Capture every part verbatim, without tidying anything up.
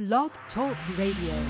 Blog Talk Radio.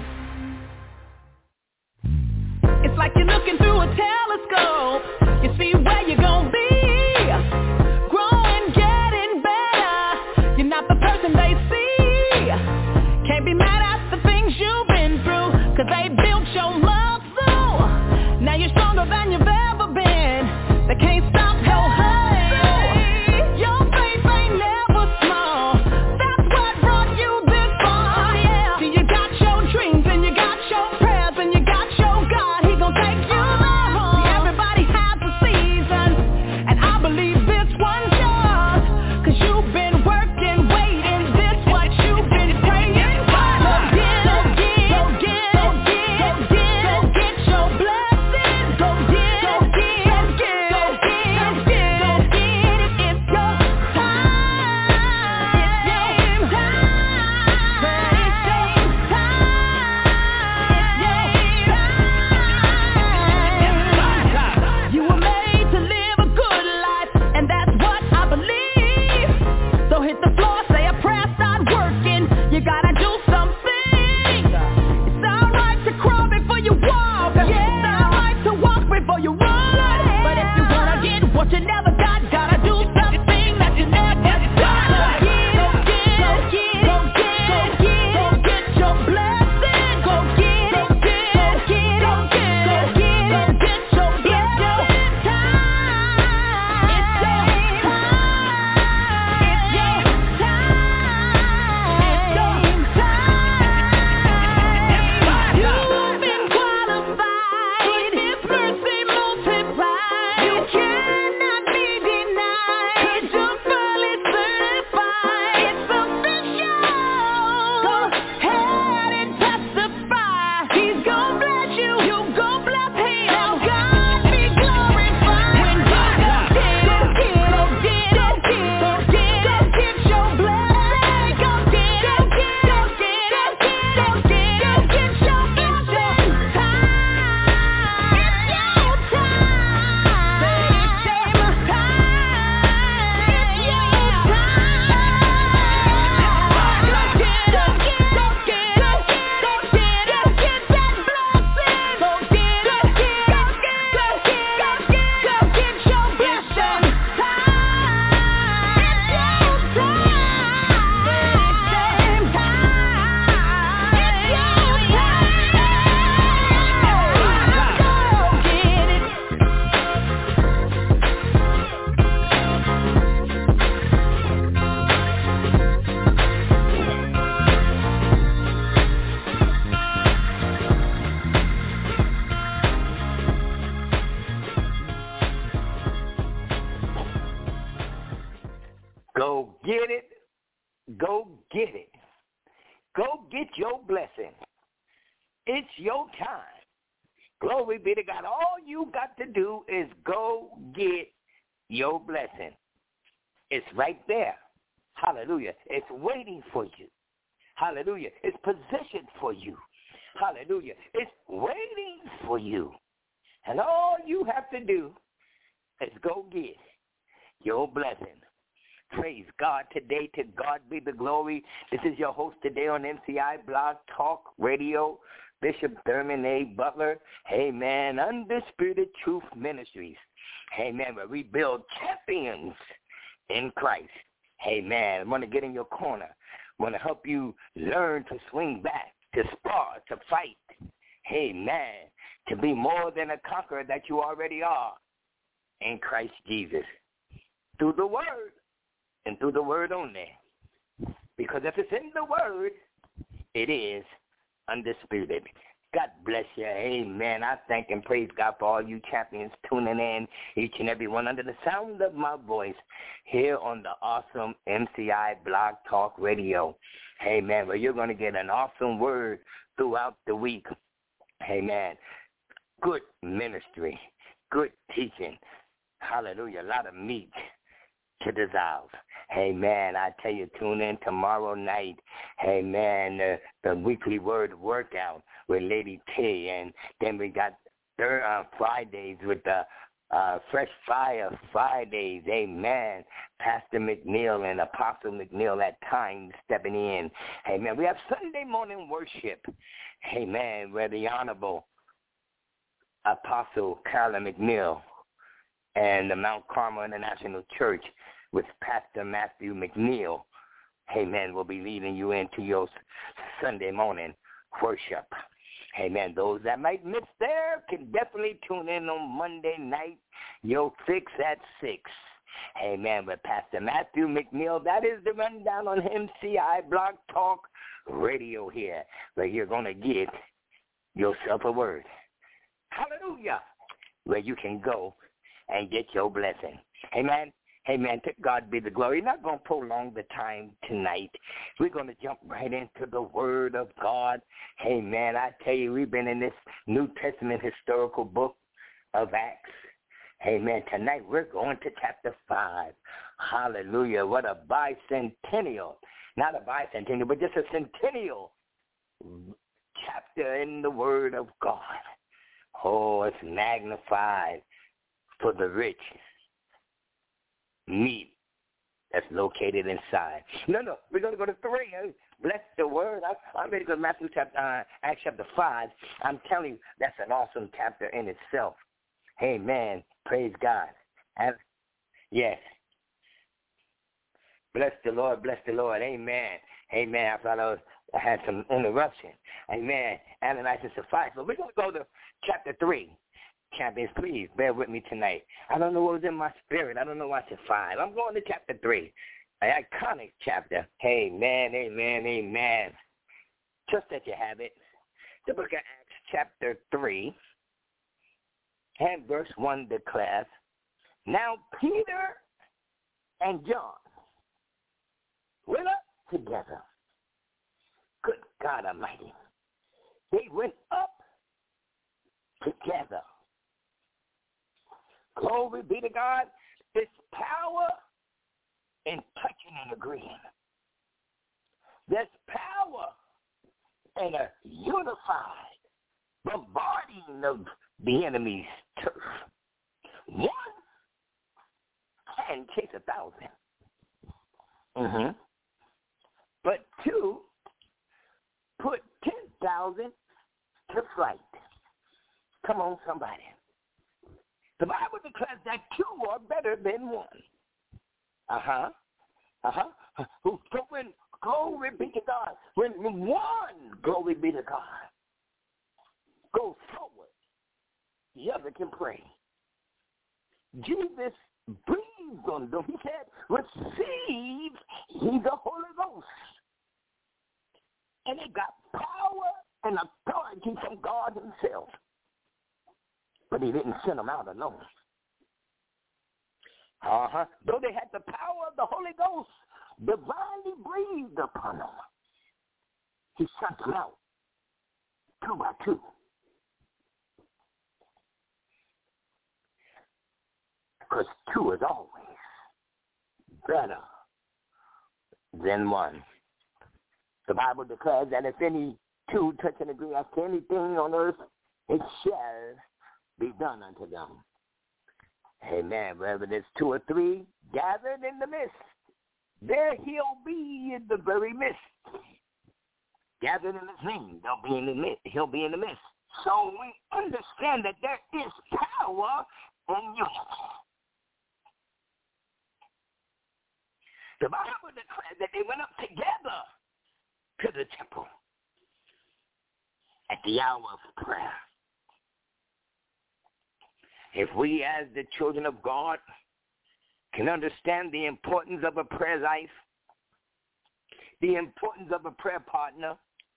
It's like you're looking through a telescope. You see where you're gonna be. Growing, getting better. You're not the person they see. Can't be mad at the things you've been through, 'cause they built your muscle. Now you're stronger than you've ever been. They can't stop your hustle. Your faith ain't never small. That's what brought you this far. Yeah. See, you got your dreams and you got your prayers and you got your God. He gon' take you there. See, everybody has a season, and I believe this one's yours, 'cause you've been working, waiting. This what you've been praying for. Go get, go get, go get, go get, go get, go get your blessings. Go get, go get, go get, go get, go get, go get it. It's your time. It's your time. It's your time. You were made to live a good life, and that's what I believe. So hit the floor, say a prayer, start working. You gotta do something. It's alright to crawl before you walk. It's alright to walk before you run. But if you wanna get what you never got, gotta do something that you never got. Go get, go get, go get, go get, go get your blessing. Go get, go get, go get, go get, go get, go get your blessing. It's time. It's your time. It's your time. It's your time. You've been qualified. Goodness, mercy multiplied. You cannot be denied, 'cause you're fully certified. It's official. Go ahead and testify. He's gon' bless you. You gon' bless him. Now God be glorified. When you go get, go get, go get, go get, go get, go get your blessing. Go get, go get, go get, go get, go get, go get your blessing. It's time. It's your time. Say it's your time. It's your time. Go get, go get, go get, go get, go get, go get that blessing. Go get, go get, go get, go get, go get, go get your blessing. Time. It's your time. It's your time. It's your time. Go get it. Go get it. Go get it. Go get your blessing. It's your time. Glory be to God. All you got to do is go get your blessing. It's right there. Hallelujah. It's waiting for you. Hallelujah. It's positioned for you. Hallelujah. It's waiting for you. And all you have to do is go get your blessing. Praise God today. To God be the glory. This is your host today on M C I Blog Talk Radio, Bishop Thurman A. Butler. Amen. Undisputed Truth Ministries. Amen. Where we build champions in Christ. Amen. I want to get in your corner. I want to help you learn to swing back, to spar, to fight. Amen. To be more than a conqueror that you already are in Christ Jesus. Through the word. And through the word only. Because if it's in the word, it is undisputed. God bless you. Amen. I thank and praise God for all you champions tuning in, each and every one under the sound of my voice here on the awesome M C I Blog Talk Radio. Amen. Well, you're going to get an awesome word throughout the week. Amen. Good ministry. Good teaching. Hallelujah. A lot of meat to dissolve. Amen. I tell you, tune in tomorrow night. Amen. The, the weekly word workout with Lady T. And then we got third, uh, Fridays with the uh, Fresh Fire Fridays, amen. Pastor McNeil and Apostle McNeil at times stepping in. Amen. We have Sunday morning worship. Amen. Where the Honorable Apostle Carolyn McNeil and the Mount Carmel International Church with Pastor Matthew McNeil, amen, will be leading you into your Sunday morning worship. Amen. Those that might miss there can definitely tune in on Monday night, your fix at six. Amen. With Pastor Matthew McNeil, that is the rundown on M C I Blog Talk Radio here, where you're going to get yourself a word. Hallelujah. Where you can go and get your blessing. Amen. Amen. To God be the glory. Not going to prolong the time tonight. We're going to jump right into the Word of God. Amen. I tell you, we've been in this New Testament historical book of Acts. Amen. Tonight we're going to chapter five. Hallelujah. What a bicentennial. Not a bicentennial, but just a centennial chapter in the Word of God. Oh, it's magnified for the rich meat that's located inside. No, no, we're going to go to three. Bless the word. I, I'm ready to go to Matthew chapter, uh, Acts chapter five. I'm telling you, that's an awesome chapter in itself. Amen. Praise God. And yes. Bless the Lord. Bless the Lord. Amen. Amen. I thought I, was, I had some interruption. Amen. Ananias and Sapphira. But we're going to go to chapter three. Champions, please bear with me tonight. I don't know what was in my spirit. I don't know what's in five. I'm going to chapter three, an iconic chapter. Amen, amen, amen. Just that you have it. The book of Acts, chapter three, and verse one declares, now Peter and John went up together. Good God Almighty. They went up together. Glory be to God. There's power in touching and agreeing. There's power in a unified bombarding of the enemy's turf. One can chase a thousand. Mm-hmm. But two put ten thousand to flight. Come on, somebody. The Bible declares that two are better than one. Uh-huh. Uh-huh. So when glory be to God, when one, glory be to God, goes forward, the other can pray. Jesus breathed on them. He said, receive ye the Holy Ghost. And it got power and authority from God himself. But he didn't send them out alone. Uh-huh. Though they had the power of the Holy Ghost divinely breathed upon them, he sent them out two by two. Because two is always better than one. The Bible declares that if any two touch and agree as to anything on earth, it shall be done unto them. Amen. Whether there's two or three gathered in the midst, there he'll be in the very midst. Gathered in his name, they'll be in the midst. He'll be in the midst. So we understand that there is power in unity. The Bible declares that they went up together to the temple at the hour of prayer. If we as the children of God can understand the importance of a prayer life, the importance of a prayer partner,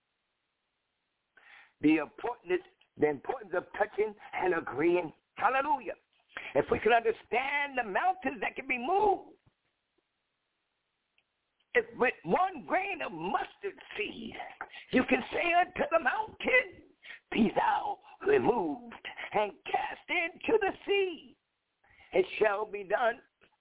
the importance, the importance of touching and agreeing, hallelujah. If we can understand the mountains that can be moved, if with one grain of mustard seed, you can say unto the mountain, be thou removed and cast into the sea. It shall be done.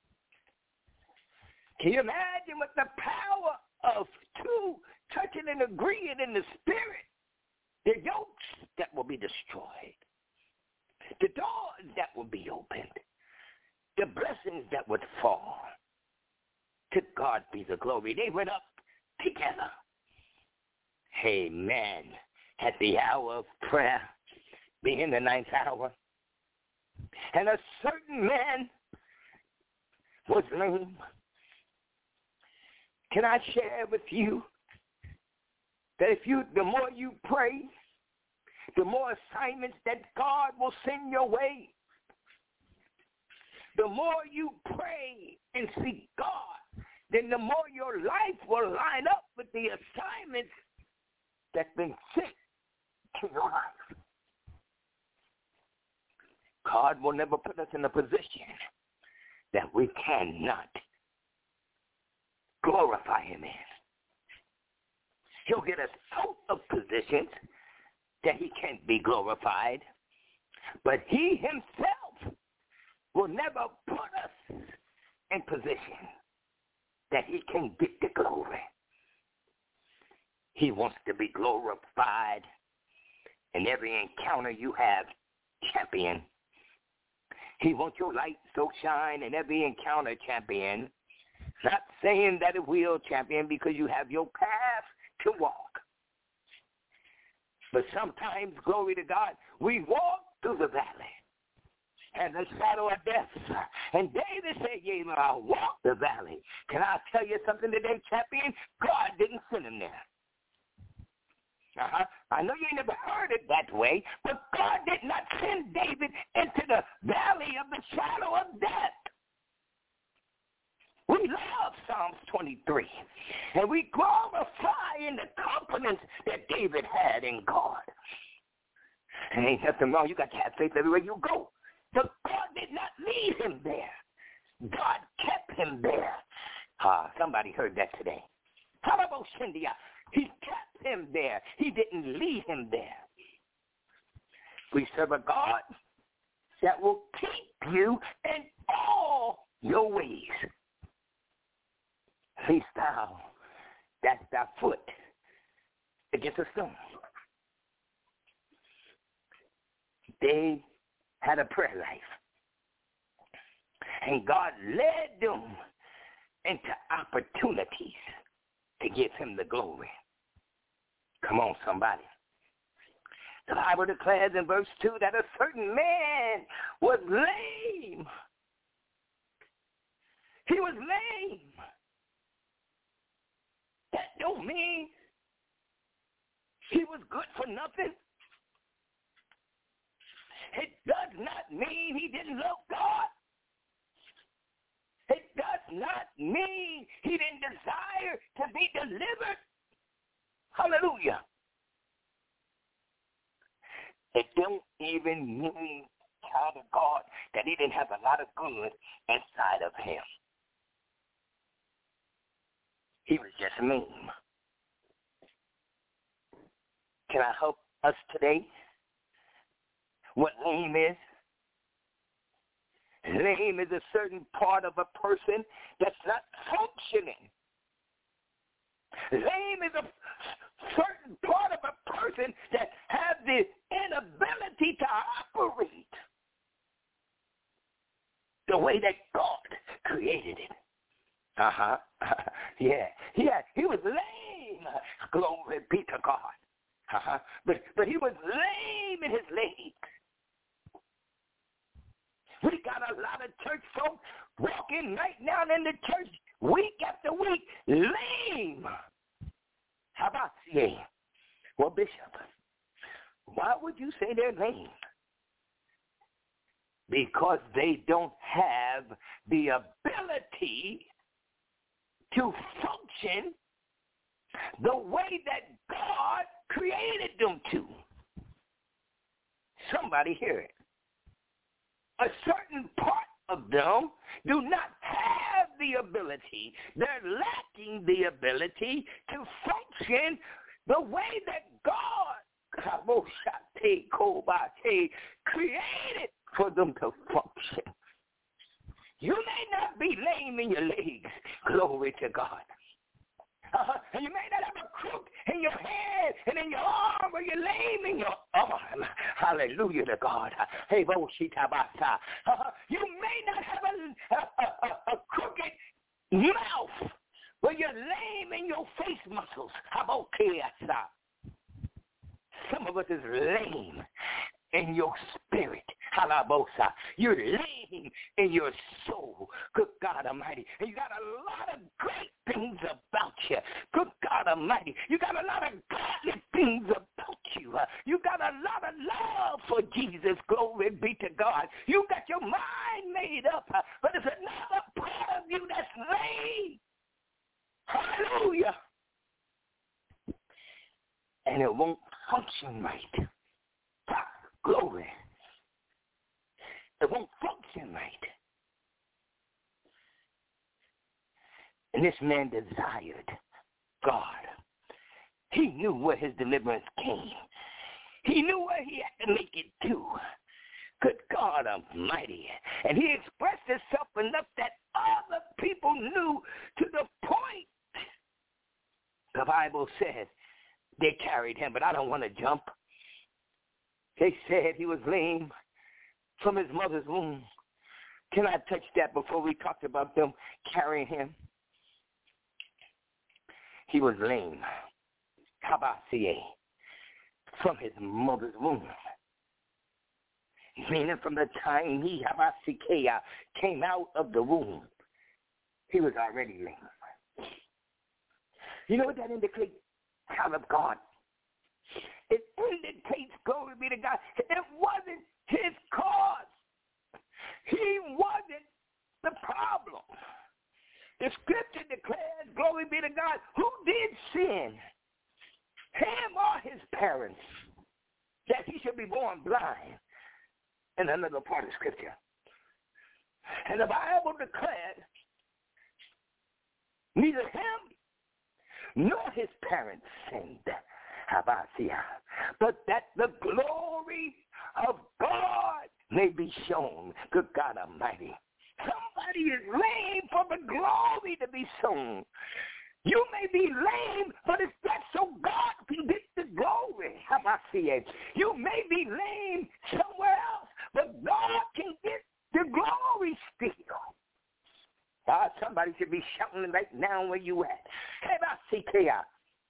Can you imagine with the power of two touching and agreeing in the spirit, the yokes that will be destroyed? the doors that would be opened, the blessings that would fall. To God be the glory. They went up together. Amen. At the hour of prayer, being the ninth hour, and a certain man was lame. Can I share with you that if you, the more you pray, the more assignments that God will send your way. The more you pray and seek God, then the more your life will line up with the assignments that's been sent to your life. God will never put us in a position that we cannot glorify him in. He'll get us out of positions that he can't be glorified, but he himself will never put us in position that he can get the glory. He wants to be glorified in every encounter you have, champion. He wants your light so shine in every encounter, champion. Not saying that it will, champion, because you have your path to walk. But sometimes, glory to God, we walk through the valley and the shadow of death. And David said, yea, I'll walk the valley. Can I tell you something today, champion? God didn't send him there. Uh-huh. I know you ain't never heard it that way, but God did not send David into the valley of the shadow of death. We love Psalms twenty-three, and we glorify in the confidence that David had in God. And ain't nothing wrong. You got to have faith everywhere you go. But God did not leave him there. God kept him there. Ah, somebody heard that today. How about Shindia? He kept him there. He didn't leave him there. We serve a God that will keep you in all your ways. Least thou, that's thy foot against a stone. They had a prayer life. And God led them into opportunities to give him the glory. Come on, somebody. The Bible declares in verse two that a certain man was lame. He was lame. That don't mean he was good for nothing. It does not mean he didn't love God. It does not mean he didn't desire to be delivered. Hallelujah. It don't even mean, child of God, that he didn't have a lot of good inside of him. He was just lame. Can I help us today? What lame is? Lame is a certain part of a person that's not functioning. Lame is a certain part of a person that has the inability to operate the way that God created it. Uh-huh. yeah. Yeah. He was lame. Glory be to God. Uh-huh. But but he was lame in his legs. We got a lot of church folk walking right now in the church week after week, lame. How about you? Well, Bishop, why would you say they're lame? Because they don't have the ability to function the way that God created them to. Somebody hear it. A certain part of them do not have the ability. They're lacking the ability to function the way that God created for them to function. You may not be lame in your legs, glory to God. Uh-huh. And you may not have a crook in your head and in your arm, or you're lame in your arm. Hallelujah to God. Hey, Bo Shitabasa. You may not have a, a, a, a crooked mouth, but you're lame in your face muscles. How about Kiasa? Some of us is lame in your spirit. Halabosa. You're lame in your soul. Good God Almighty. And you got a lot of great things about you. Good God Almighty. You got a lot of godly things about you. Uh, you got a lot of love for Jesus. Glory be to God. You got your mind made up. Uh, but there's another part of you that's lame. Hallelujah. And it won't function right. Glory. It won't function right. And this man desired God. He knew where his deliverance came. He knew where he had to make it to. Good God Almighty. And he expressed himself enough that other people knew, to the point the Bible says they carried him. But I don't want to jump. They said he was lame from his mother's womb. Can I touch that before we talked about them carrying him? He was lame. Kabasie. From his mother's womb. Meaning from the time he Habasikea came out of the womb, he was already lame. You know what that indicates, child of God? It indicates, glory be to God, it wasn't his cause. He wasn't the problem. The scripture declares, glory be to God, who did sin? Him or his parents, that he should be born blind. In another part of scripture. And the Bible declared neither him nor his parents sinned, but that the glory of God may be shown. Good God Almighty. Somebody is lame for the glory to be shown. You may be lame, but it's that so God can get the glory. How about see it? You may be lame somewhere else, but God can get the glory still. God, somebody should be shouting right now where you at. Hey, about C K I.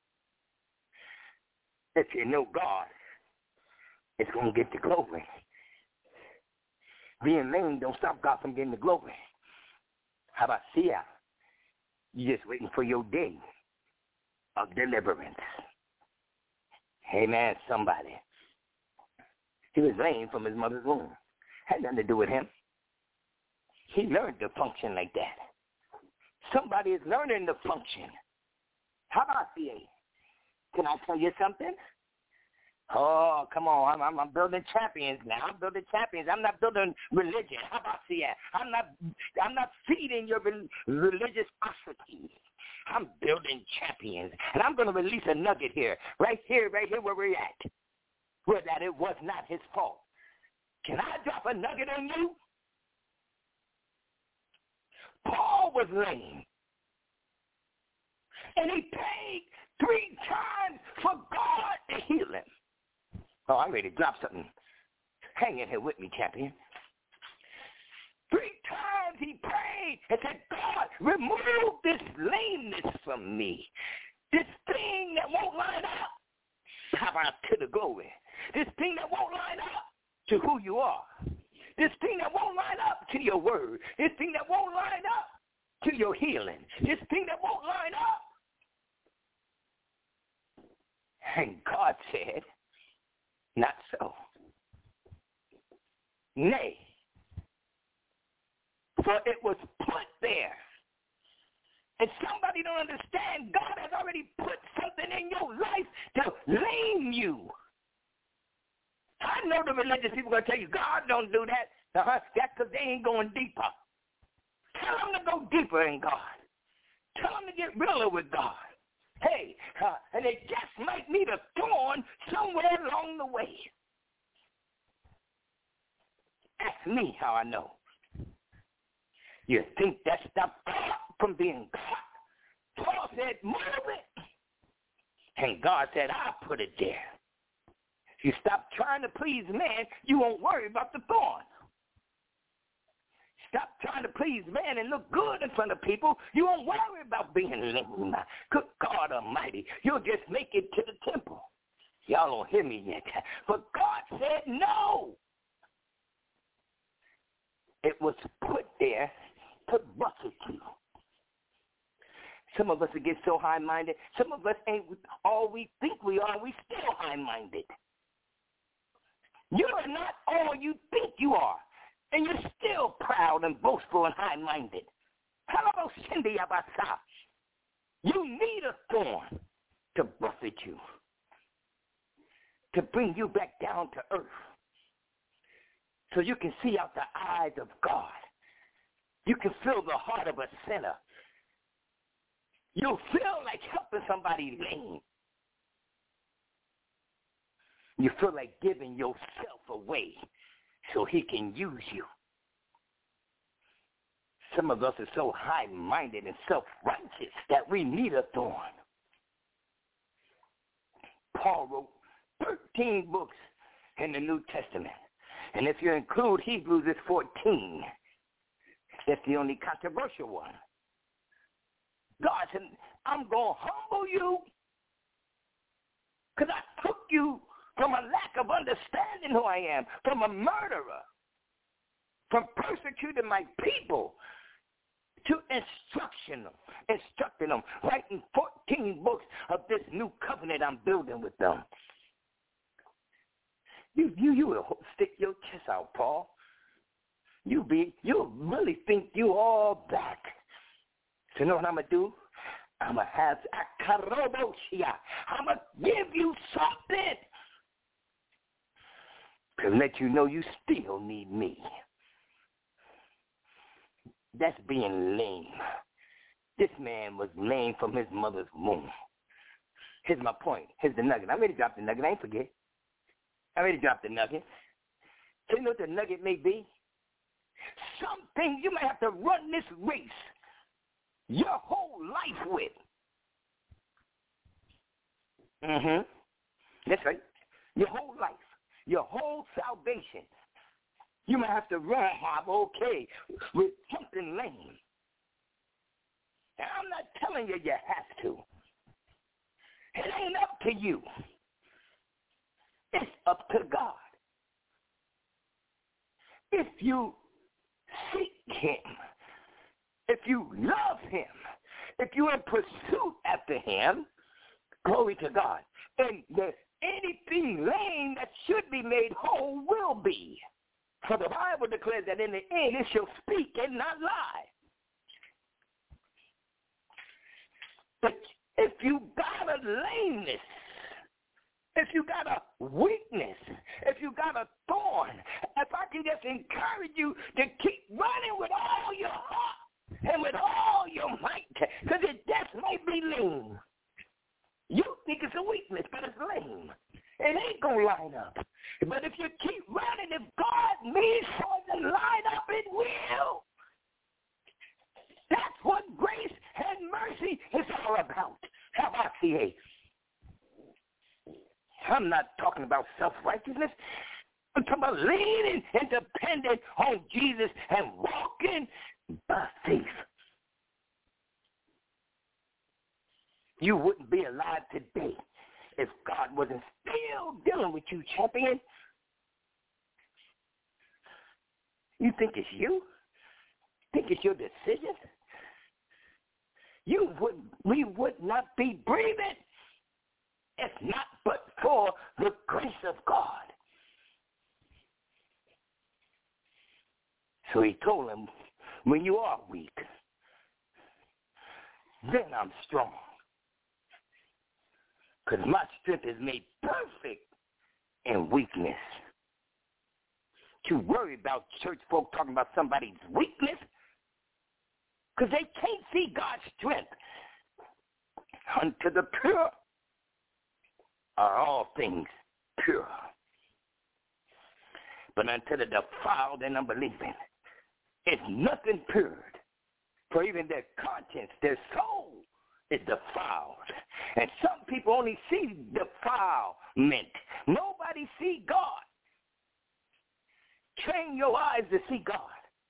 If you know God, it's going to get the glory. Being lame don't stop God from getting the glory. How about see ya? You're just waiting for your day of deliverance. Amen, somebody. He was lame from his mother's womb. Had nothing to do with him. He learned to function like that. Somebody is learning to function. How about you? Can I tell you something? Oh, come on. I'm, I'm, I'm building champions now. I'm building champions. I'm not building religion. How about that? I'm not, I'm not feeding your religiosity. I'm building champions. And I'm going to release a nugget here. Right here, right here where we're at. Where that it was not his fault. Can I drop a nugget on you? Paul was lame. And he paid three times for God to heal him. Oh, I'm ready to drop something. Hang in here with me, champion. Three times he prayed and said, God, remove this lameness from me. This thing that won't line up. How about to the glory? This thing that won't line up to who you are. This thing that won't line up to your word. This thing that won't line up to your healing. This thing that won't line up. And God said, not so. Nay, for it was put there. And somebody don't understand, God has already put something in your life to lame you. I know the religious people are going to tell you, God don't do that. Uh-huh. That's because they ain't going deeper. Tell them to go deeper in God. Tell them to get realer with God. Hey, uh, and they just might need a thorn somewhere along the way. Ask me how I know. You think that stopped God from being God? Paul said, move it. And God said, I put it there. If you stop trying to please man, you won't worry about the thorn. Stop trying to please man and look good in front of people. You won't worry about being lame. Good God Almighty, you'll just make it to the temple. Y'all don't hear me yet. But God said no. It was put there to buffet you. Some of us get so high-minded. Some of us ain't all we think we are. We still high-minded. You are not all you think you are. And you're still proud and boastful and high-minded. Hello, Cindy Abasa. You need a thorn to buffet you, to bring you back down to earth, so you can see out the eyes of God. You can feel the heart of a sinner. You'll feel like helping somebody lame. You feel like giving yourself away so he can use you. Some of us are so high-minded and self-righteous that we need a thorn. Paul wrote thirteen books in the New Testament. And if you include Hebrews, it's fourteen. That's the only controversial one. God said, I'm going to humble you because I took you from a lack of understanding who I am, from a murderer, from persecuting my people, to instruction them, instructing them, writing fourteen books of this new covenant I'm building with them. You, you, you will stick your chest out, Paul. You be, you'll really think you all that. So you know what I'm going to do? I'm going to have, I'm going to give you something to let you know you still need me. That's being lame. This man was lame from his mother's womb. Here's my point. Here's the nugget. I'm ready to drop the nugget. I ain't forget. I'm ready to drop the nugget. So you know what the nugget may be? Some things you may have to run this race your whole life with. Mm-hmm. That's right. Your whole life. Your whole salvation. You might have to run hard, okay, with something lame. And I'm not telling you you have to. It ain't up to you. It's up to God. If you seek him, if you love him, if you're in pursuit after him, glory to God. And there's anything lame that should be made whole will be. For the Bible declares that in the end it shall speak and not lie. But if you got a lameness, if you got a weakness, if you got a thorn, if I can just encourage you to keep running with all your heart and with all your might, because it just might be lame. You think it's a weakness, but it's lame. It ain't going to line up. But if you keep running, if God means for it to line up, it will. That's what grace and mercy is all about. How about C A? I'm not talking about self-righteousness. I'm talking about leaning and depending on Jesus and walking by faith. You wouldn't be alive today if God wasn't still dealing with you, champion. You think it's you? Think it's your decision? You would, we would not be breathing if not but for the grace of God. So he told him, when you are weak, then I'm strong. Because my strength is made perfect in weakness. To worry about church folk talking about somebody's weakness, because they can't see God's strength. Unto the pure are all things pure. But unto the defiled and unbelieving, it's nothing pure. For even their conscience, their soul is defiled. And some people only see defilement. Nobody eyes to see God,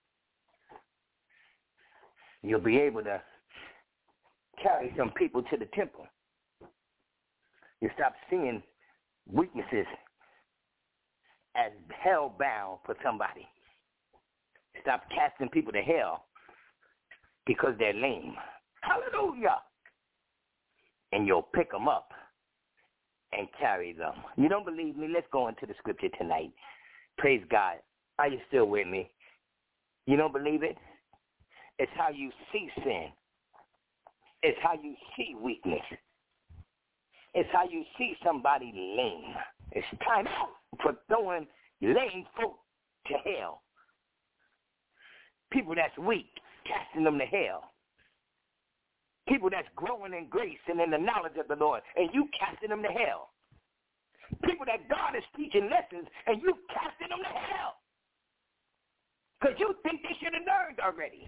you'll be able to carry some people to the temple. You stop seeing weaknesses as hell-bound for somebody. Stop casting people to hell because they're lame. Hallelujah. And you'll pick them up and carry them. You don't believe me? Let's go into the scripture tonight. Praise God. Are you still with me? You don't believe it? It's how you see sin. It's how you see weakness. It's how you see somebody lame. It's time out for throwing lame folk to hell. People that's weak, casting them to hell. People that's growing in grace and in the knowledge of the Lord, and you casting them to hell. People that God is teaching lessons, and you casting them to hell. Because you think they should have learned already.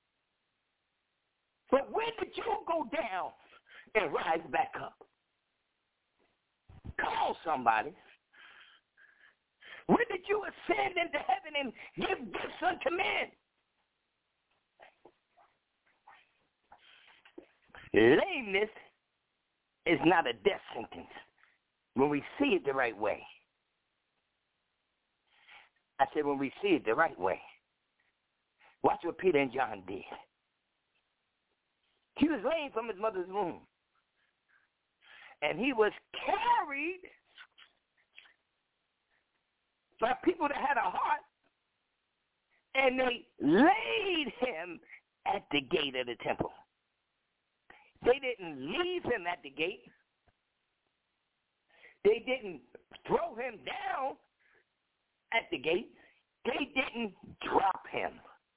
But when did you go down and rise back up? Call somebody. When did you ascend into heaven and give gifts unto men? Lameness is not a death sentence when we see it the right way. I said when we see it the right way. Watch what Peter and John did. He was lame from his mother's womb. And he was carried by people that had a heart, and they laid him at the gate of the temple. They didn't leave him at the gate. They didn't throw him down at the gate. They didn't drop him.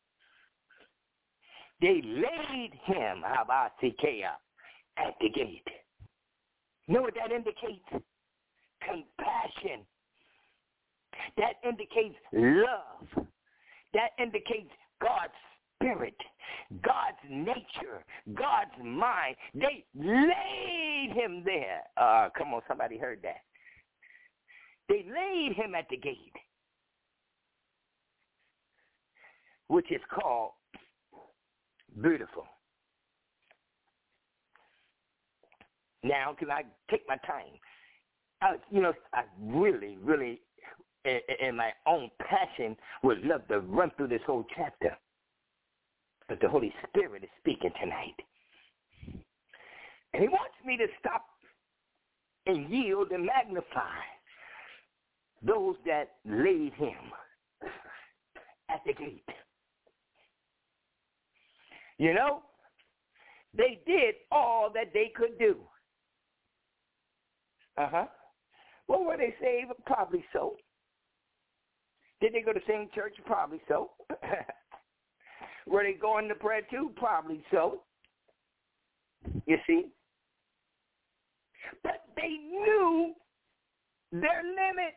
They laid him, Habasikea, at the gate. You know what that indicates? Compassion. That indicates love. That indicates God's spirit, God's nature, God's mind. They laid him there. Uh, come on, somebody heard that. They laid him at the gate, which is called beautiful. Now, can I take my time? I, you know, I really, really, in, in my own passion, would love to run through this whole chapter. But the Holy Spirit is speaking tonight. And he wants me to stop and yield and magnify those that laid him at the gate. You know, they did all that they could do. Uh-huh. Well, were they saved? Probably so. Did they go to same church? Probably so. Were they going to prayer too? Probably so. You see? But they knew their limit.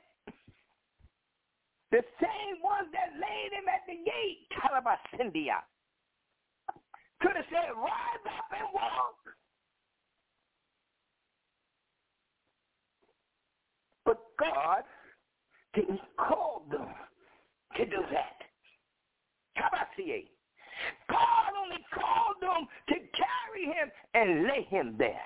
The same ones that laid him at the gate, Calabasindia, could have said, rise up and walk. But God didn't call them to do that. Kabasiye. God only called them to carry him and lay him there.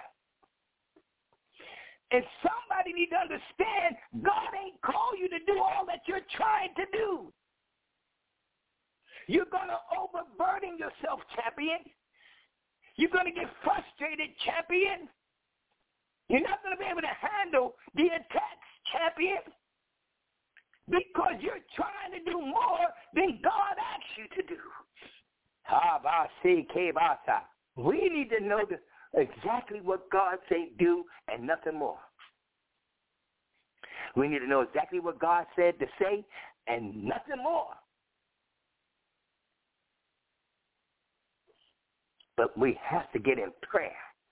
And somebody needs to understand God ain't called you to do all that you're trying to do. You're going to overburden yourself, champion. You're going to get frustrated, champion. You're not going to be able to handle the attacks, champion, because you're trying to do more than God asks you to do. We need to know exactly what God say do and nothing more. We need to know exactly what God said to say and nothing more. But we have to get in prayer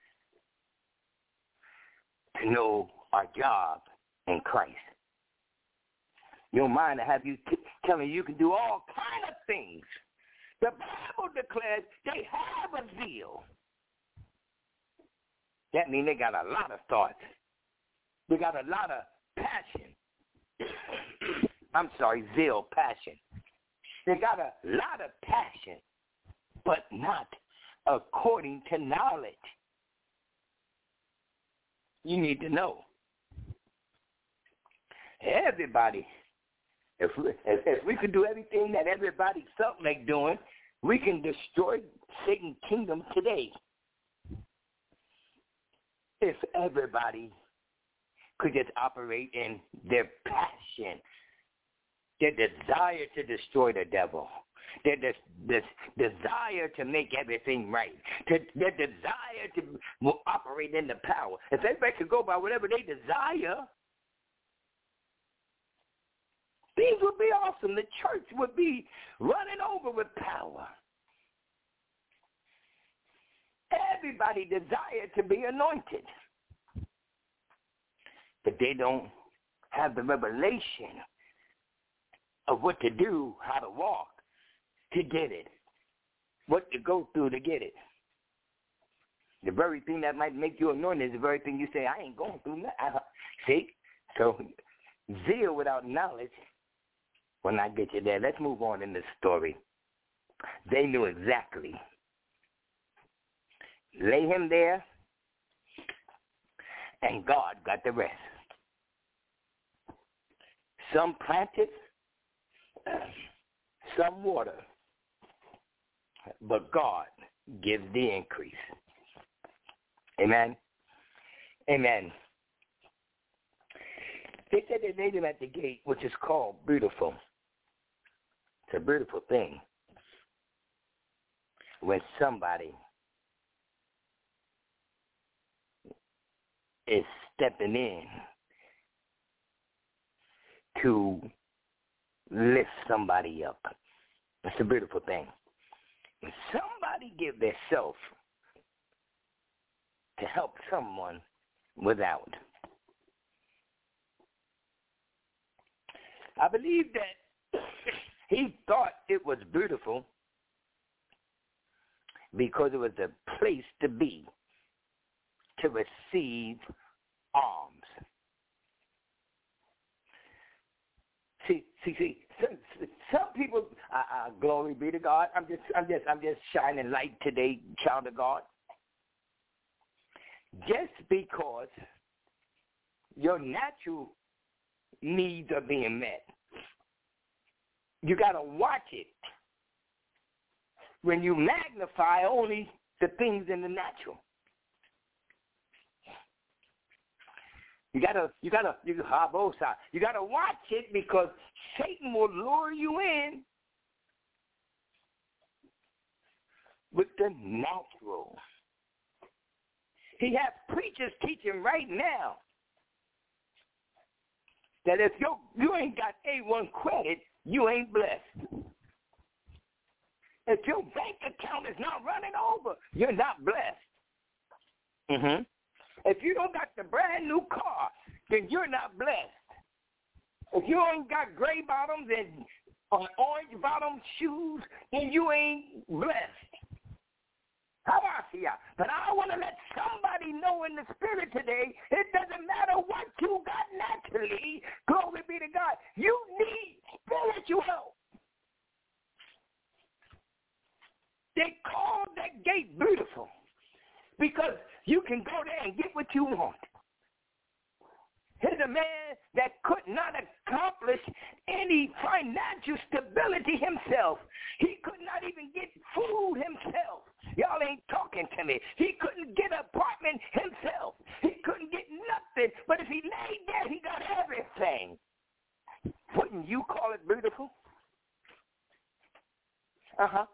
to know our job in Christ. Your mind to have you t- telling you you can do all kind of things. The Bible declares they have a zeal. That means they got a lot of thoughts. They got a lot of passion. I'm sorry, zeal, passion. They got a lot of passion, but not according to knowledge. You need to know. Everybody, if we, if, if we could do everything that everybody felt like doing, we can destroy Satan's kingdom today. If everybody could just operate in their passion, their desire to destroy the devil, their des- des- desire to make everything right, to, their desire to operate in the power. If everybody could go by whatever they desire, things would be awesome. The church would be running over with power. Everybody desired to be anointed, but they don't have the revelation of what to do, how to walk, to get it, what to go through to get it. The very thing that might make you anointed is the very thing you say, I ain't going through that. See? So zeal without knowledge will not get you there. Let's move on in this story. They knew exactly. Lay him there, and God got the rest. Some planted, some water, but God gives the increase. Amen? Amen. They said they laid him at the gate, which is called Beautiful. It's a beautiful thing when somebody is stepping in to lift somebody up. It's a beautiful thing. When somebody give their self to help someone without. I believe that he thought it was beautiful because it was a place to be, to receive alms. See, see, see. Some, some people, uh, uh, glory be to God. I'm just, I'm just, I'm just shining light today, child of God. Just because your natural needs are being met, you got to watch it. When you magnify only the things in the natural, you gotta, you gotta, you gotta, both sides. You gotta watch it because Satan will lure you in with the natural. He has preachers teaching right now that if you you ain't got A one credit, you ain't blessed. If your bank account is not running over, you're not blessed. Mm-hmm. If you don't got the brand new car, then you're not blessed. If you ain't got gray bottoms and uh, orange bottom shoes, then you ain't blessed. How about you? But I want to let somebody know in the spirit today, it doesn't matter what you got naturally. Glory be to God. You need spiritual help. They called that gate beautiful because you can go there and get what you want. Here's a man that could not accomplish any financial stability himself. He could not even get food himself. Y'all ain't talking to me. He couldn't get an apartment himself. He couldn't get nothing. But if he laid there, he got everything. Wouldn't you call it beautiful? Uh-huh.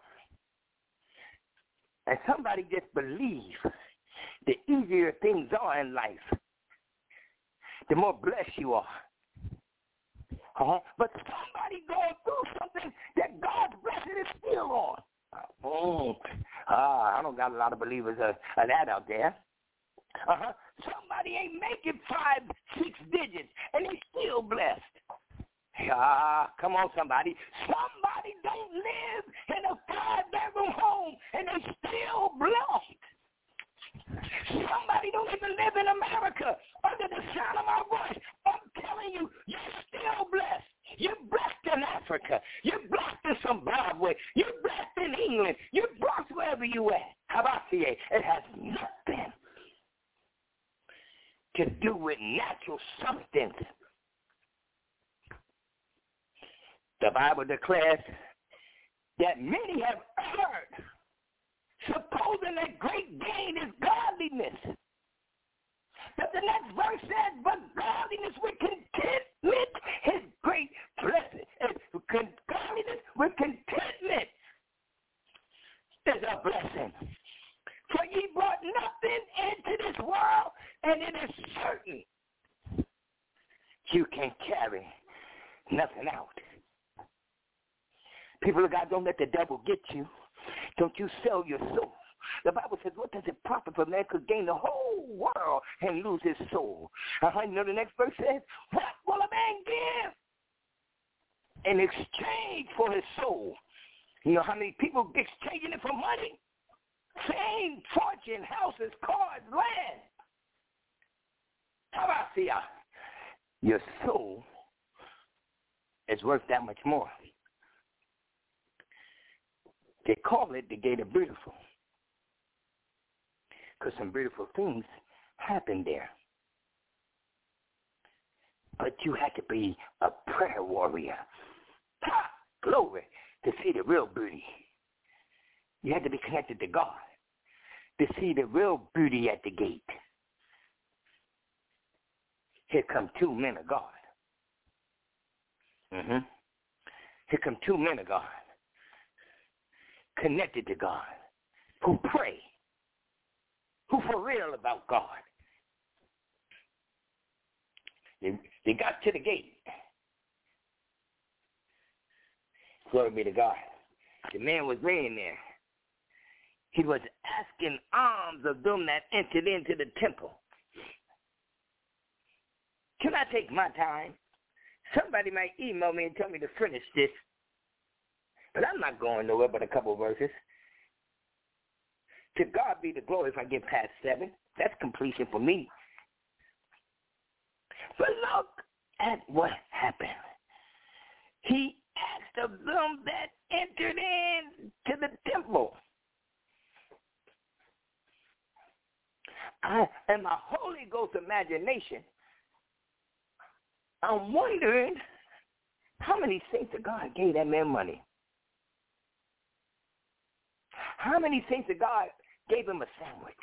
And somebody just believe the easier things are in life, the more blessed you are. Uh-huh. But somebody going through something that God's blessing is still on. Oh, ah, I don't got a lot of believers of, of that out there. Uh-huh. Somebody ain't making five, six digits, and they still blessed. Ah, come on, somebody. Somebody don't live in a five-bedroom home, and they still blessed. Somebody don't even live in America under the sound of my voice. I'm telling you, you're still blessed. You're blessed in Africa. Africa. You're blessed in Zimbabwe. You're blessed in England. You're blessed wherever you at. How about C A? It has nothing to do with natural substance. The Bible declares that many have heard, supposing that great gain is godliness. But the next verse says, but godliness with contentment is great blessing. And godliness with contentment is a blessing. For ye brought nothing into this world, and it is certain you can carry nothing out. People of God, don't let the devil get you. Don't you sell your soul. The Bible says, what does it profit for man could gain the whole world and lose his soul? Uh-huh. You know the next verse says, what will a man give in exchange for his soul? You know how many people exchanging it for money? Fame, fortune, houses, cars, land. How about see ya? Your soul is worth that much more. They call it the gate of beautiful, because some beautiful things happen there. But you have to be a prayer warrior. Ha! Glory, to see the real beauty. You have to be connected to God to see the real beauty at the gate. Here come two men of God. Mm-hmm. Here come two men of God, connected to God, who pray, who for real about God. They, they got to the gate. Glory be to God. The man was laying there. He was asking alms of them that entered into the temple. Can I take my time? Somebody might email me and tell me to finish this. But I'm not going nowhere but a couple verses. To God be the glory if I get past seven. That's completion for me. But look at what happened. He asked of them that entered into the temple. I, in my Holy Ghost imagination, I'm wondering how many saints of God gave that man money. How many saints of God gave him a sandwich?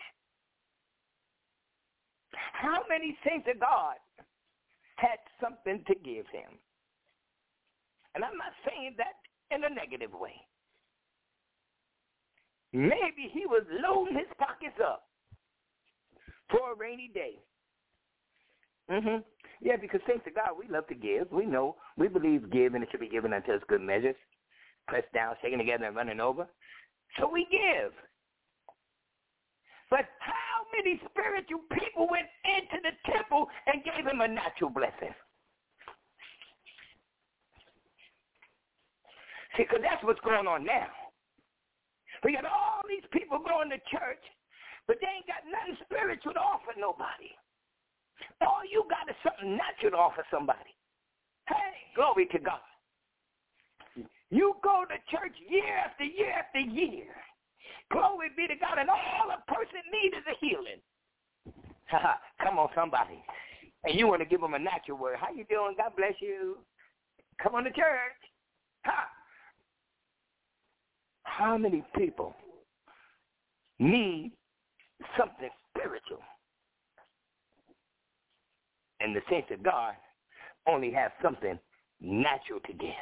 How many saints of God had something to give him? And I'm not saying that in a negative way. Maybe he was loading his pockets up for a rainy day. Mm-hmm. Yeah, because saints of God, we love to give. We know. We believe give, and it should be given unto us good measures. Pressed down, shaken together, and running over. So we give. But how many spiritual people went into the temple and gave him a natural blessing? See, because that's what's going on now. We got all these people going to church, but they ain't got nothing spiritual to offer nobody. All you got is something natural to offer somebody. Hey, glory to God. You go to church year after year after year. Glory be to God, and all a person needs is a healing. Come on, somebody. And you want to give them a natural word. How you doing? God bless you. Come on to church. Ha. How many people need something spiritual? And the saints of God only have something natural to give.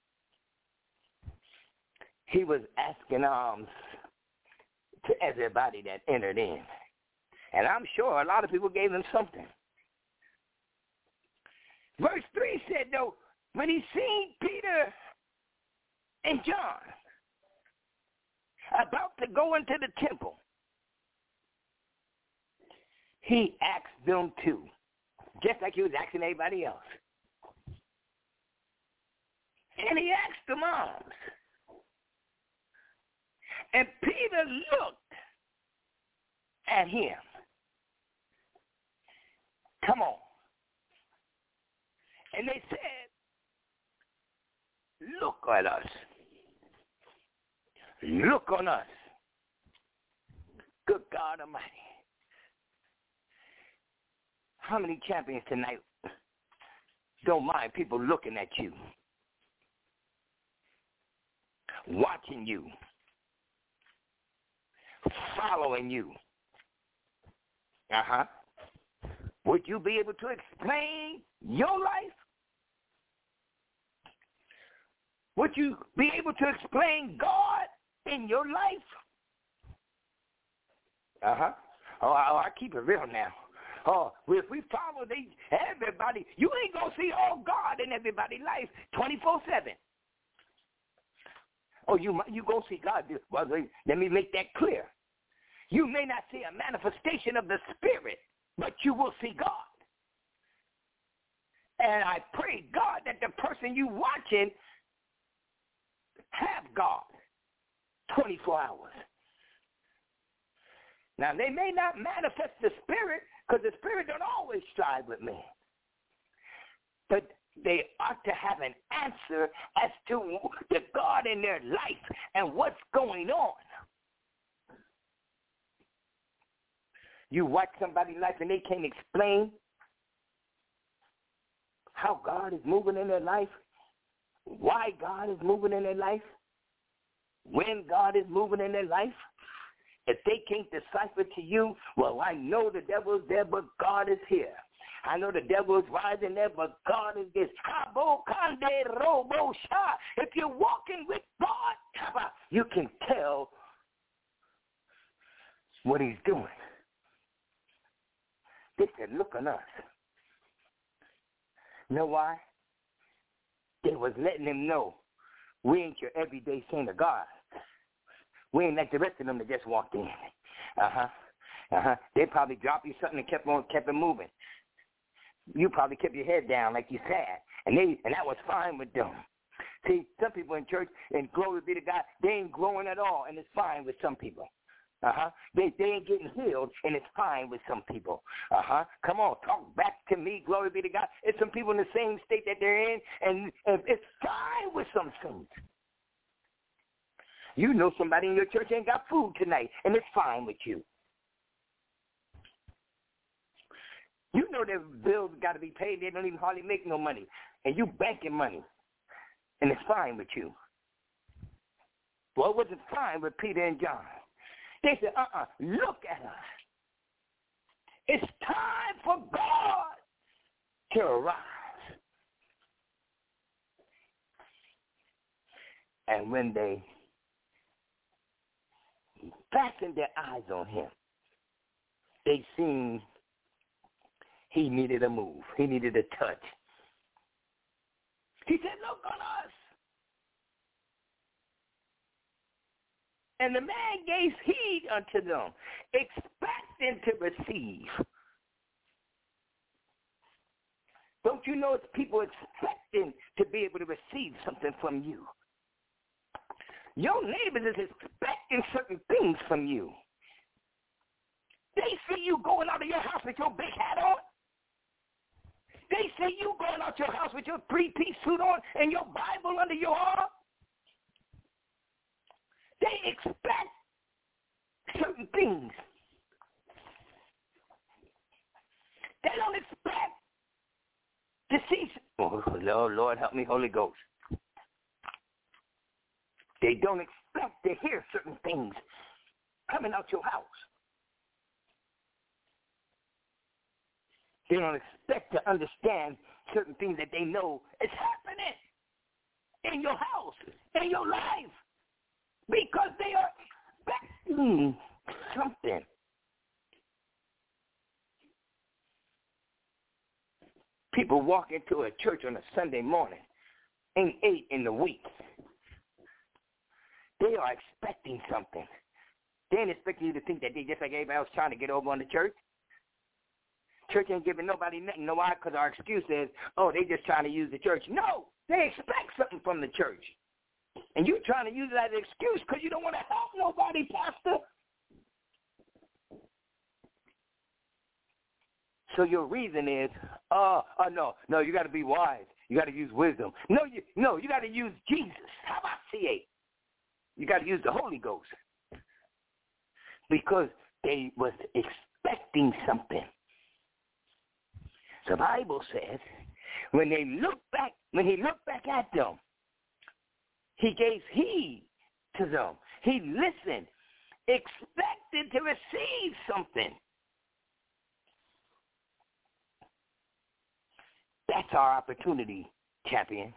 He was asking alms to everybody that entered in. And I'm sure a lot of people gave him something. Verse three said, though, when he seen Peter and John about to go into the temple, he asked them too, just like he was asking everybody else. And he asked them alms. And Peter looked at him. Come on. And they said, look at us. Look on us. Good God Almighty. How many champions tonight don't mind people looking at you, watching you, following you? Uh-huh. Would you be able to explain your life? Would you be able to explain God in your life? Uh-huh. Oh, I, oh, I keep it real now. Oh, if we follow these, everybody, you ain't going to see all God in everybody's life twenty-four seven. Oh, you you going to see God. Well, let me make that clear. You may not see a manifestation of the Spirit, but you will see God. And I pray, God, that the person you watching have God twenty-four hours. Now, they may not manifest the Spirit because the Spirit don't always strive with me. But they ought to have an answer as to the God in their life and what's going on. You watch somebody's life and they can't explain how God is moving in their life, why God is moving in their life, when God is moving in their life. If they can't decipher to you, well, I know the devil is there, but God is here. I know the devil is rising there, but God is this. If you're walking with God, you can tell what he's doing. They said, look on us. You know why? They was letting them know we ain't your everyday saint of God. We ain't like the rest of them that just walked in. Uh-huh. Uh-huh. They probably dropped you something and kept on, kept it moving. You probably kept your head down like you said, and they, and that was fine with them. See, some people in church, and glory be to God, they ain't growing at all, and it's fine with some people. Uh-huh. They, they ain't getting healed, and it's fine with some people. Uh-huh. Come on, talk back to me, glory be to God. It's some people in the same state that they're in, and, and it's fine with some things. You know somebody in your church ain't got food tonight, and it's fine with you. You know their bills got to be paid. They don't even hardly make no money, and you banking money, and it's fine with you. Well, it wasn't fine with Peter and John. They said, uh-uh, look at us. It's time for God to arise. And when they fastened their eyes on him, they seen he needed a move. He needed a touch. He said, look on us. And the man gave heed unto them, expecting to receive. Don't you know it's people expecting to be able to receive something from you? Your neighbors is expecting certain things from you. They see you going out of your house with your big hat on. They see you going out your house with your three-piece suit on and your Bible under your arm. They expect certain things. They don't expect to see. Oh, Lord, Lord, help me, Holy Ghost. They don't expect to hear certain things coming out your house. They don't expect to understand certain things that they know is happening in your house, in your life, because they are expecting something. People walk into a church on a Sunday morning and eight in the week. They are expecting something. They ain't expecting you to think that they just like everybody else trying to get over on the church. Church ain't giving nobody nothing. Know why? Because our excuse is, oh, they just trying to use the church. No, they expect something from the church. And you trying to use it as an excuse because you don't want to help nobody, Pastor. So your reason is, oh, uh, uh, no, no, you got to be wise. You got to use wisdom. No, you, no, you got to use Jesus. How about C A? You got to use the Holy Ghost. Because they was expecting something. The Bible says, when they looked back, when he looked back at them, he gave heed to them. He listened, expected to receive something. That's our opportunity, champion.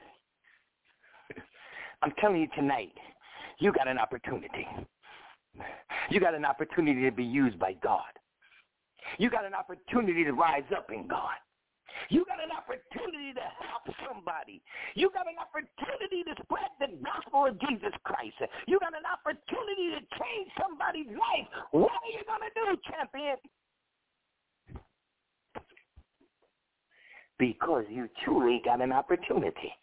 I'm telling you tonight, you got an opportunity. You got an opportunity to be used by God. You got an opportunity to rise up in God. You got an opportunity to help somebody. You got an opportunity to spread the gospel of Jesus Christ. You got an opportunity to change somebody's life. What are you going to do, champion? Because you truly got an opportunity.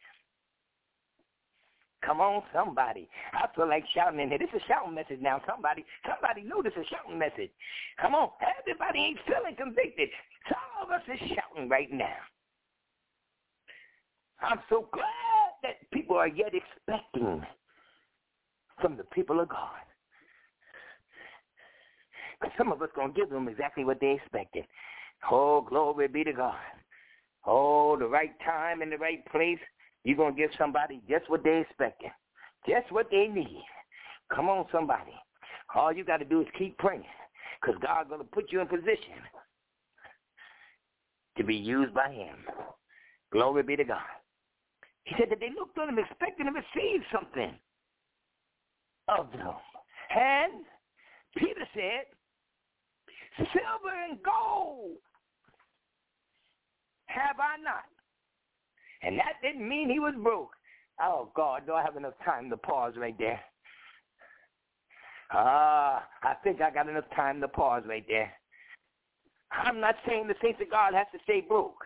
Come on, somebody. I feel like shouting in here. This is a shouting message now. Somebody, somebody knew this is a shouting message. Come on. Everybody ain't feeling convicted. Some of us is shouting right now. I'm so glad that people are yet expecting from the people of God. But some of us going to give them exactly what they expected. Oh, glory be to God. Oh, the right time and the right place. You're going to give somebody just what they expecting, just what they need. Come on, somebody. All you got to do is keep praying because God's going to put you in position to be used by him. Glory be to God. He said that they looked on him expecting to receive something of them. And Peter said, silver and gold have I not. And that didn't mean he was broke. Oh, God, do I have enough time to pause right there? Ah, I think I got enough time to pause right there. I'm not saying the saints of God has to stay broke.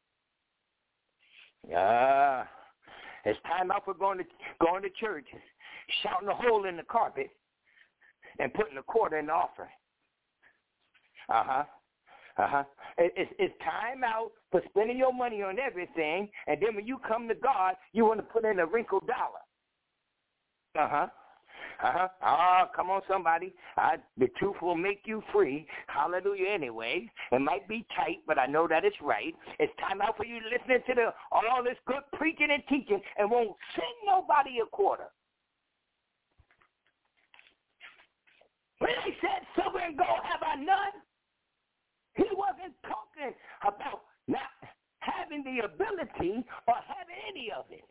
Ah, it's time out for going to, going to church, shouting a hole in the carpet, and putting a quarter in the offering. Uh-huh. Uh-huh. It, it's, it's time out for spending your money on everything, and then when you come to God, you want to put in a wrinkled dollar. Uh-huh. Uh-huh. Ah, come on, somebody. I, the truth will make you free. Hallelujah anyway. It might be tight, but I know that it's right. It's time out for you to listen to the, all this good preaching and teaching and won't send nobody a quarter. When he said, silver and gold have I none, he wasn't talking about not having the ability or having any of it.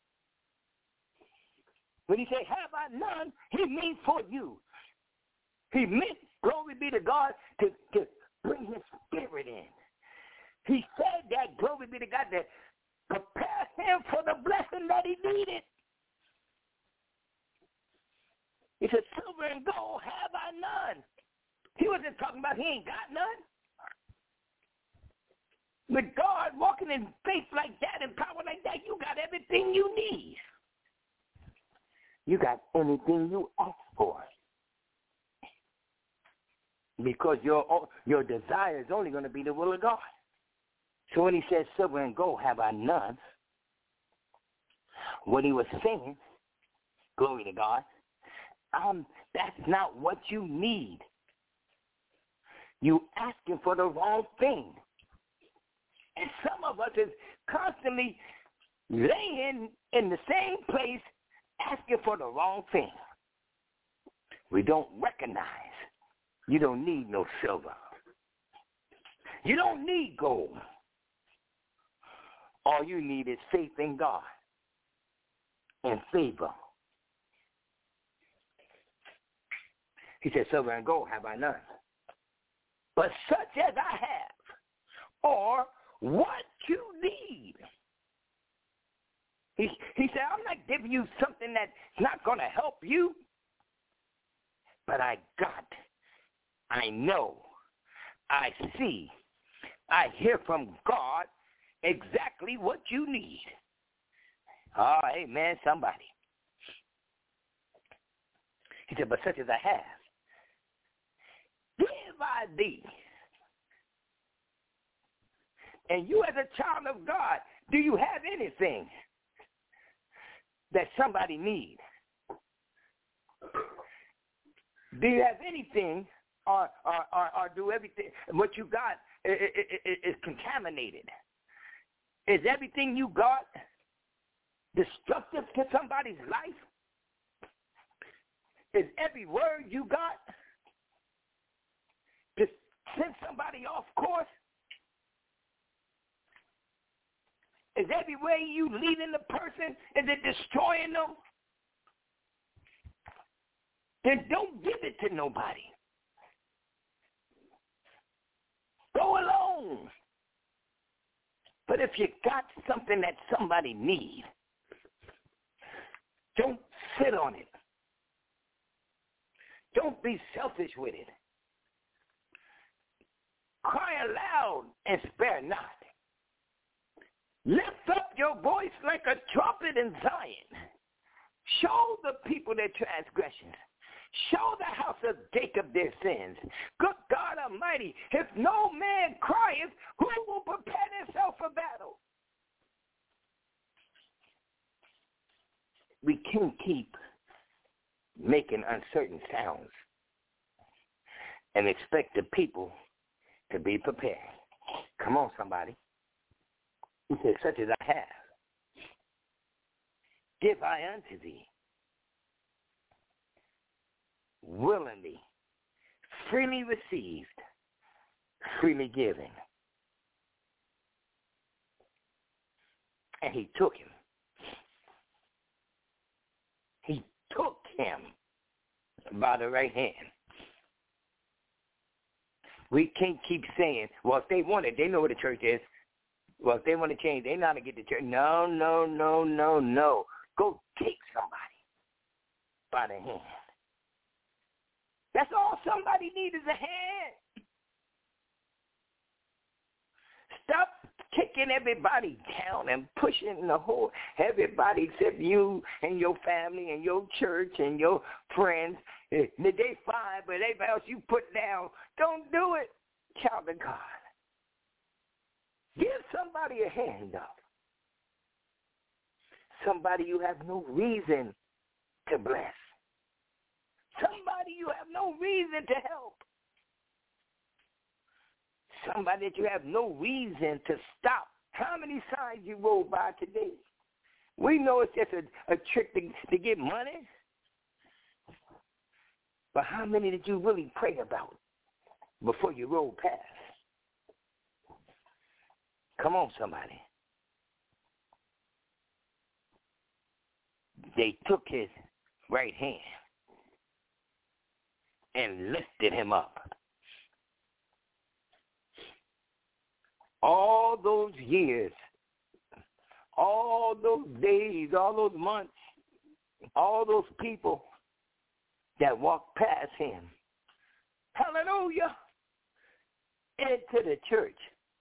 When he said, have I none, he means for you. He meant, glory be to God, to, to bring his spirit in. He said that, glory be to God, to prepare him for the blessing that he needed. He said, silver and gold have I none. He wasn't talking about he ain't got none. With God walking in faith like that and power like that, you got everything you need. You got anything you ask for. Because your your desire is only going to be the will of God. So when he says, silver and gold have I none, what he was saying, glory to God, um, that's not what you need. You asking for the wrong thing. And some of us is constantly laying in the same place asking for the wrong thing. We don't recognize you don't need no silver. You don't need gold. All you need is faith in God and favor. He said, silver and gold have I none, but such as I have, or what you need. He, he said, I'm not giving you something that's not going to help you, but I got, I know, I see, I hear from God exactly what you need. Oh, amen, somebody. He said, but such as I have, give I thee. And you as a child of God, do you have anything that somebody needs? Do you have anything or, or, or, or do everything, what you got is, is, is contaminated? Is everything you got destructive to somebody's life? Is every word you got to send somebody off course? Is every way you leading the person, is it destroying them? Then don't give it to nobody. Go alone. But if you got something that somebody needs, don't sit on it. Don't be selfish with it. Cry aloud and spare not. Lift up your voice like a trumpet in Zion. Show the people their transgressions. Show the house of Jacob their sins. Good God Almighty, if no man crieth, who will prepare himself for battle? We can't keep making uncertain sounds and expect the people to be prepared. Come on, somebody. He said, such as I have, give I unto thee. Willingly, freely received, freely given. And he took him. He took him by the right hand. We can't keep saying, well, if they want it, they know what the church is. Well, if they want to change, they know how to get the church. No, no, no, no, no. Go take somebody by the hand. That's all somebody needs is a hand. Stop kicking everybody down and pushing the whole, everybody except you and your family and your church and your friends. They fine, but everybody else you put down, don't do it, child of God. Give somebody a hand up. Somebody you have no reason to bless. Somebody you have no reason to help. Somebody that you have no reason to stop. How many signs you rolled by today? We know it's just a, a trick to, to get money. But how many did you really pray about before you rolled past? Come on, somebody. They took his right hand and lifted him up. All those years, all those days, all those months, all those people that walked past him, hallelujah, into the church.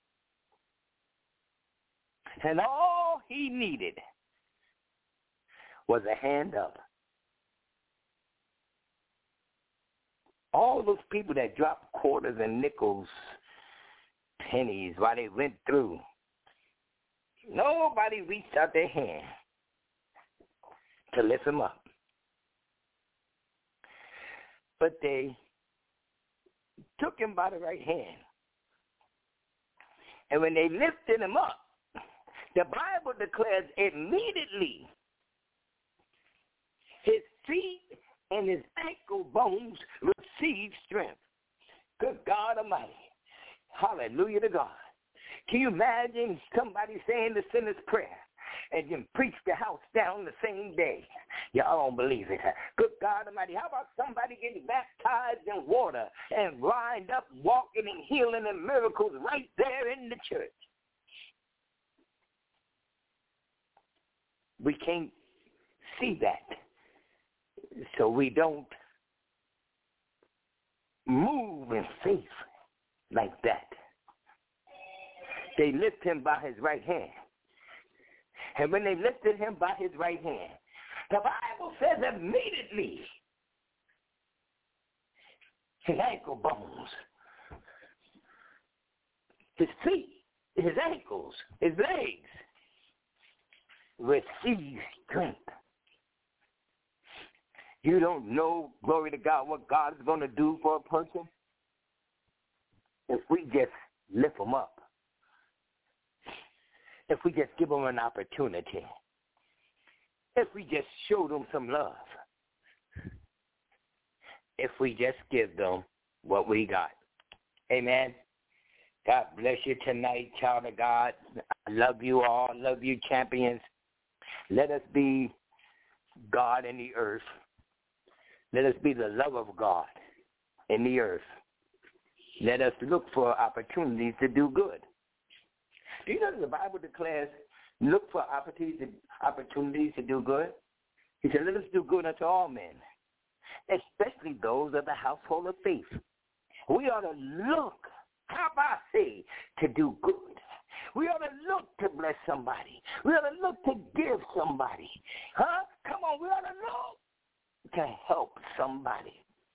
And all he needed was a hand up. All those people that dropped quarters and nickels, pennies while they went through, nobody reached out their hand to lift him up. But they took him by the right hand. And when they lifted him up, the Bible declares immediately his feet and his ankle bones received strength. Good God Almighty. Hallelujah to God. Can you imagine somebody saying the sinner's prayer and then preach the house down the same day? Y'all don't believe it. Good God Almighty. How about somebody getting baptized in water and lined up, walking and healing and miracles right there in the church? We can't see that. So we don't move in faith like that. They lift him by his right hand. And when they lifted him by his right hand, the Bible says immediately his ankle bones, his feet, his ankles, his legs. Receive strength. You don't know, glory to God, what God is going to do for a person if we just lift them up. If we just give them an opportunity. If we just show them some love. If we just give them what we got. Amen. God bless you tonight, child of God. I love you all. I love you, champions. Let us be God in the earth. Let us be the love of God in the earth. Let us look for opportunities to do good. Do you know that the Bible declares, look for opportunities to, opportunities to do good? He said, let us do good unto all men, especially those of the household of faith. We ought to look, how about I say, to do good. We ought to look to bless somebody. We ought to look to give somebody. Huh? Come on, we ought to look to help somebody.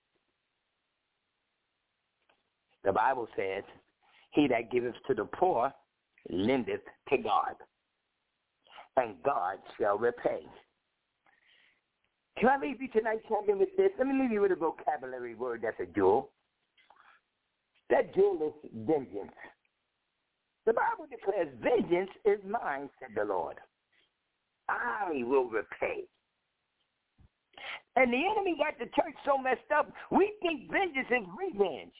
The Bible says, he that giveth to the poor lendeth to God, and God shall repay. Can I leave you tonight, champion, with this? Let me leave you with a vocabulary word that's a jewel. That jewel is vengeance. The Bible declares, vengeance is mine, said the Lord. I will repay. And the enemy got the church so messed up, we think vengeance is revenge.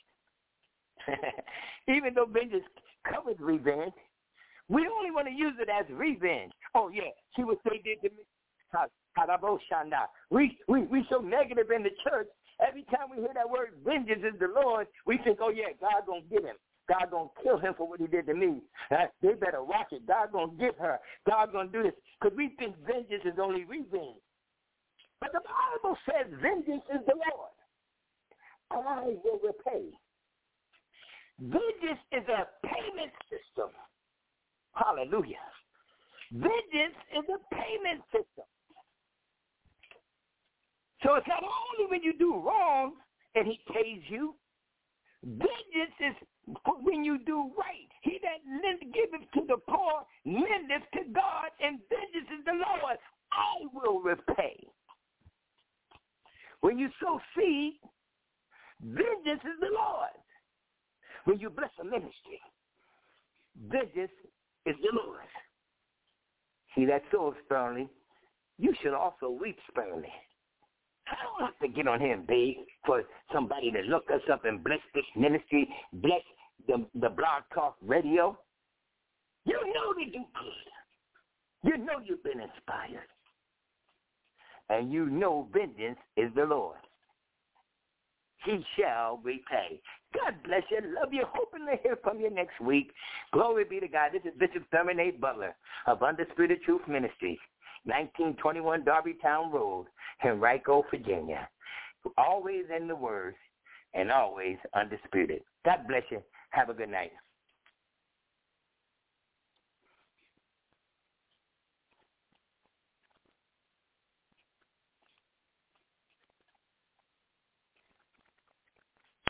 Even though vengeance covers revenge, we only want to use it as revenge. Oh, yeah, see what they did to me? We, we, we so negative in the church. Every time we hear that word, vengeance is the Lord, we think, oh, yeah, God going to get him. God going to kill him for what he did to me. Uh, they better watch it. God going to get her. God going to do this. Because we think vengeance is only revenge. But the Bible says vengeance is the Lord. I will repay. Vengeance is a payment system. Hallelujah. Vengeance is a payment system. So it's not only when you do wrong and he pays you. Vengeance is when you do right. He that giveth to the poor lendeth to God, and vengeance is the Lord. I will repay. When you sow seed, vengeance is the Lord. When you bless a ministry, vengeance is the Lord. See, that sows sparingly, you should also reap sparingly. I don't have to get on here and beg for somebody to look us up and bless this ministry, bless the, the Blog Talk Radio. You know to do good. You know you've been inspired. And you know vengeance is the Lord. He shall repay. God bless you. Love you. Hoping to hear from you next week. Glory be to God. This is Bishop Thurman A. Butler of Undisputed Truth Ministries, nineteen twenty-one Darbytown Road in Henrico, Virginia. Always in the Word and always undisputed. God bless you. Have a good night.